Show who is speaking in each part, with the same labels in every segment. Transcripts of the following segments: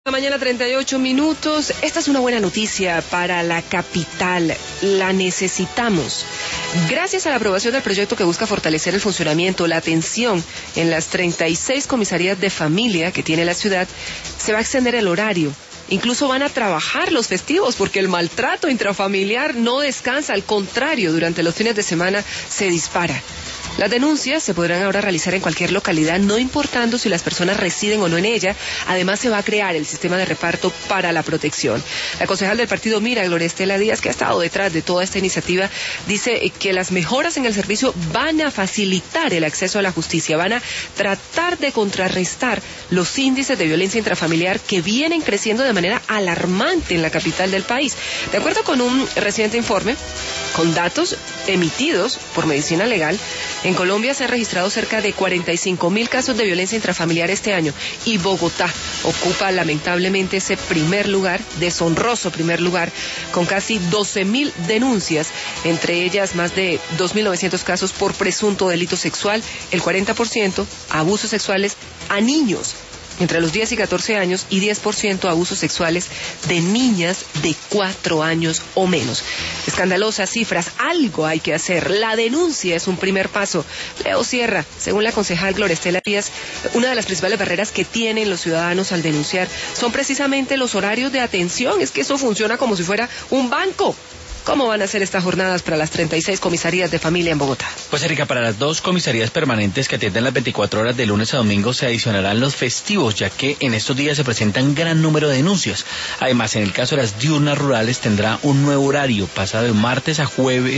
Speaker 1: Mañana 38 minutos. Esta es una buena noticia para la capital. La necesitamos. Gracias a la aprobación del proyecto que busca fortalecer el funcionamiento, la atención en las 36 comisarías de familia que tiene la ciudad, se va a extender el horario. Incluso van a trabajar los festivos porque el maltrato intrafamiliar no descansa, al contrario, durante los fines de semana se dispara. Las denuncias se podrán ahora realizar en cualquier localidad, no importando si las personas residen o no en ella. Además, se va a crear el sistema de reparto para la protección. La concejal del partido Mira, Gloria Estela Díaz, que ha estado detrás de toda esta iniciativa, dice que las mejoras en el servicio van a facilitar el acceso a la justicia, van a tratar de contrarrestar los índices de violencia intrafamiliar que vienen creciendo de manera alarmante en la capital del país. De acuerdo con un reciente informe, con datos emitidos por Medicina Legal, en Colombia se han registrado cerca de 45.000 casos de violencia intrafamiliar este año, y Bogotá ocupa lamentablemente ese primer lugar, deshonroso primer lugar, con casi 12.000 denuncias, entre ellas más de 2.900 casos por presunto delito sexual, el 40% abusos sexuales a niños entre los 10 y 14 años y 10% abusos sexuales de niñas de 4 años o menos. Escandalosas cifras, algo hay que hacer. La denuncia es un primer paso. Leo Sierra, según la concejal Gloria Estela Díaz, una de las principales barreras que tienen los ciudadanos al denunciar son precisamente los horarios de atención. Es que eso funciona como si fuera un banco. ¿Cómo van a ser estas jornadas para las 36 comisarías de familia en Bogotá?
Speaker 2: Pues, Erika, para las 2 comisarías permanentes que atienden las 24 horas de lunes a domingo se adicionarán los festivos, ya que en estos días se presentan gran número de denuncias. Además, en el caso de las diurnas rurales tendrá un nuevo horario, pasa de martes a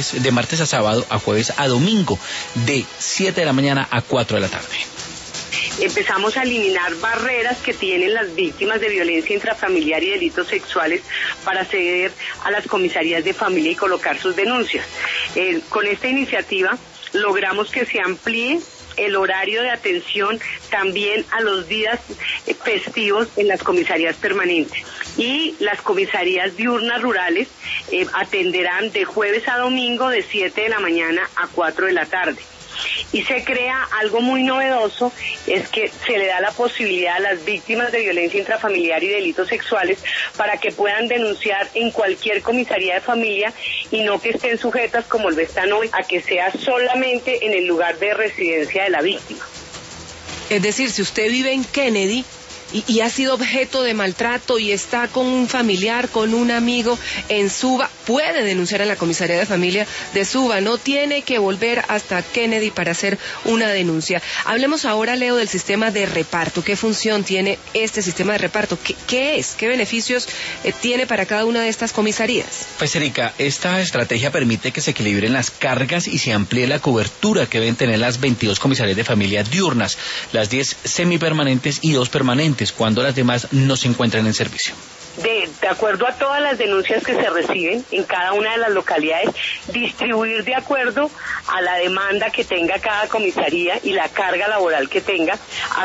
Speaker 2: sábado, a jueves a domingo, de 7 de la mañana a 4 de la tarde.
Speaker 3: Empezamos a eliminar barreras que tienen las víctimas de violencia intrafamiliar y delitos sexuales para acceder a las comisarías de familia y colocar sus denuncias. Con esta iniciativa logramos que se amplíe el horario de atención también a los días festivos en las comisarías permanentes. Y las comisarías diurnas rurales atenderán de jueves a domingo de 7 de la mañana a 4 de la tarde. Y se crea algo muy novedoso, es que se le da la posibilidad a las víctimas de violencia intrafamiliar y delitos sexuales para que puedan denunciar en cualquier comisaría de familia y no que estén sujetas, como lo están hoy, a que sea solamente en el lugar de residencia de la víctima.
Speaker 1: Es decir, si usted vive en Kennedy y ha sido objeto de maltrato y está con un familiar, con un amigo en Suba, puede denunciar en la comisaría de familia de Suba, no tiene que volver hasta Kennedy para hacer una denuncia. Hablemos ahora, Leo, del sistema de reparto. ¿Qué función tiene este sistema de reparto? ¿Qué es? ¿Qué beneficios tiene para cada una de estas comisarías?
Speaker 2: Pues, Erika, esta estrategia permite que se equilibren las cargas y se amplíe la cobertura que deben tener las 22 comisarías de familia diurnas, las 10 semipermanentes y 2 permanentes, cuando las demás no se encuentran en servicio.
Speaker 3: De acuerdo a todas las denuncias que se reciben en cada una de las localidades, distribuir de acuerdo a la demanda que tenga cada comisaría y la carga laboral que tenga,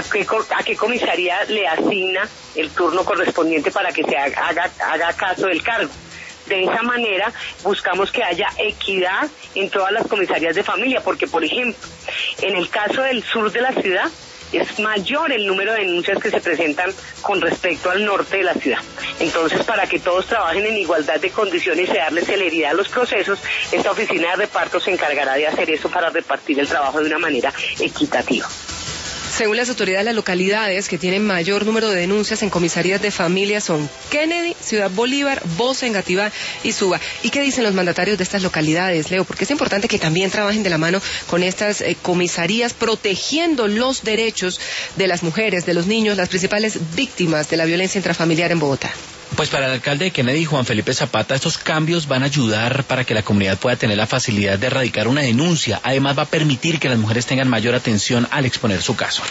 Speaker 3: a qué comisaría le asigna el turno correspondiente para que se haga caso del cargo. De esa manera buscamos que haya equidad en todas las comisarías de familia, porque, por ejemplo, en el caso del sur de la ciudad, es mayor el número de denuncias que se presentan con respecto al norte de la ciudad. Entonces, para que todos trabajen en igualdad de condiciones y darle celeridad a los procesos, esta oficina de reparto se encargará de hacer eso para repartir el trabajo de una manera equitativa.
Speaker 1: Según las autoridades, las localidades que tienen mayor número de denuncias en comisarías de familia son Kennedy, Ciudad Bolívar, Bosa, Engativá y Suba. ¿Y qué dicen los mandatarios de estas localidades, Leo? Porque es importante que también trabajen de la mano con estas comisarías, protegiendo los derechos de las mujeres, de los niños, las principales víctimas de la violencia intrafamiliar en Bogotá.
Speaker 2: Pues para el alcalde de Kennedy, Juan Felipe Zapata, estos cambios van a ayudar para que la comunidad pueda tener la facilidad de erradicar una denuncia. Además, va a permitir que las mujeres tengan mayor atención al exponer su caso.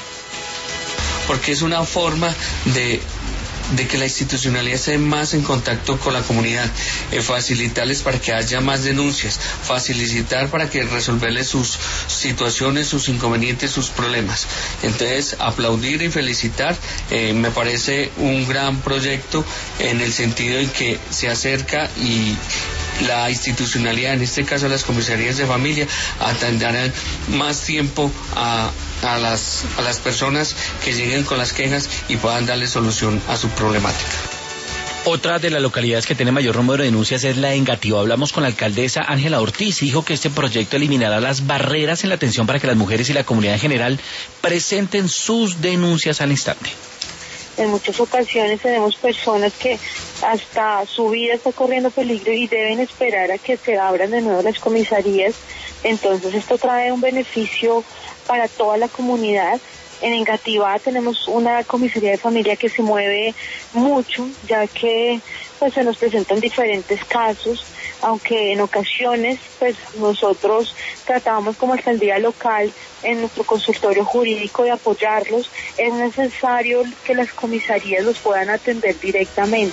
Speaker 4: Porque es una forma de que la institucionalidad esté más en contacto con la comunidad, facilitarles para que haya más denuncias, facilitar para que resolverles sus situaciones, sus inconvenientes, sus problemas. Entonces, aplaudir y felicitar, me parece un gran proyecto en el sentido en que se acerca y la institucionalidad, en este caso las comisarías de familia, atenderán más tiempo a a las personas que lleguen con las quejas y puedan darle solución a su problemática.
Speaker 2: Otra de las localidades que tiene mayor número de denuncias es la de Engativá. Hablamos con la alcaldesa Ángela Ortiz y dijo que este proyecto eliminará las barreras en la atención para que las mujeres y la comunidad en general presenten sus denuncias al instante.
Speaker 5: En muchas ocasiones tenemos personas que hasta su vida está corriendo peligro y deben esperar a que se abran de nuevo las comisarías. Entonces esto trae un beneficio para toda la comunidad. En Engativá tenemos una comisaría de familia que se mueve mucho, ya que pues se nos presentan diferentes casos, aunque en ocasiones pues nosotros tratamos como alcaldía local en nuestro consultorio jurídico de apoyarlos. Es necesario que las comisarías los puedan atender directamente.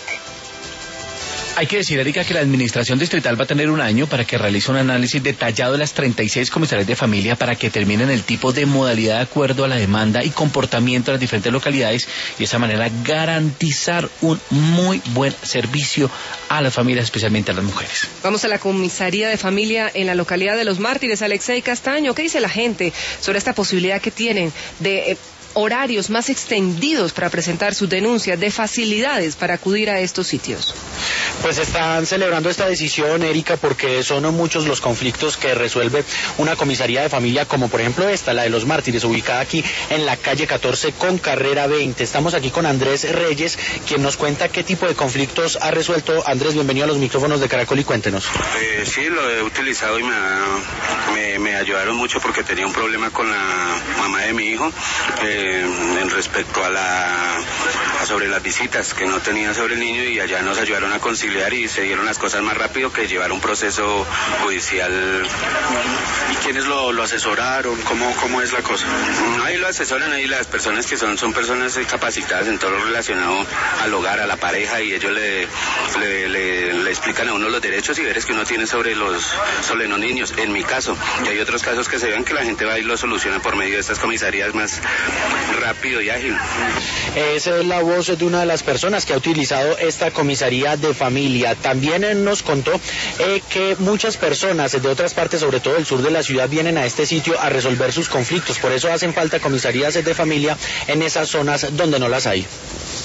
Speaker 2: Hay que decir, Erika, que la Administración Distrital va a tener un año para que realice un análisis detallado de las 36 comisarías de familia para que determinen el tipo de modalidad de acuerdo a la demanda y comportamiento de las diferentes localidades y de esa manera garantizar un muy buen servicio a las familias, especialmente a las mujeres.
Speaker 1: Vamos a la comisaría de familia en la localidad de Los Mártires. Alexei Castaño, ¿qué dice la gente sobre esta posibilidad que tienen de horarios más extendidos para presentar sus denuncias, de facilidades para acudir a estos sitios?
Speaker 6: Pues están celebrando esta decisión, Erika, porque son muchos los conflictos que resuelve una comisaría de familia, como por ejemplo esta, la de Los Mártires, ubicada aquí en la calle 14 con carrera 20. Estamos aquí con Andrés Reyes, quien nos cuenta qué tipo de conflictos ha resuelto. Andrés, bienvenido a los micrófonos de Caracol y cuéntenos.
Speaker 7: Sí, lo he utilizado y me ayudaron mucho porque tenía un problema con la mamá de mi hijo en respecto a sobre las visitas que no tenía sobre el niño, y allá nos ayudaron a conciliar y se dieron las cosas más rápido que llevar un proceso judicial.
Speaker 8: ¿Y quiénes lo asesoraron? ¿Cómo es la cosa?
Speaker 7: Ahí lo asesoran ahí las personas que son personas capacitadas en todo lo relacionado al hogar, a la pareja, y ellos le explican a uno los derechos y deberes que uno tiene sobre los niños, en mi caso. Y hay otros casos que se ven que la gente va y lo soluciona por medio de estas comisarías más rápido y ágil.
Speaker 6: Esa es la voz de una de las personas que ha utilizado esta comisaría de familia. También nos contó que muchas personas de otras partes, sobre todo del sur de la ciudad, vienen a este sitio a resolver sus conflictos. Por eso hacen falta comisarías de familia en esas zonas donde no las hay.